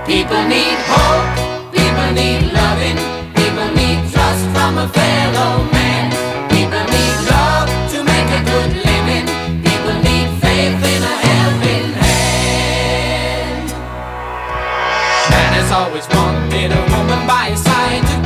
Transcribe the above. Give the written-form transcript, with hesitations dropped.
People need hope, people need loving, people need trust from a fellow man. People need love to make a good living, people need faith in a helping hand. Man has always wanted a woman by his side to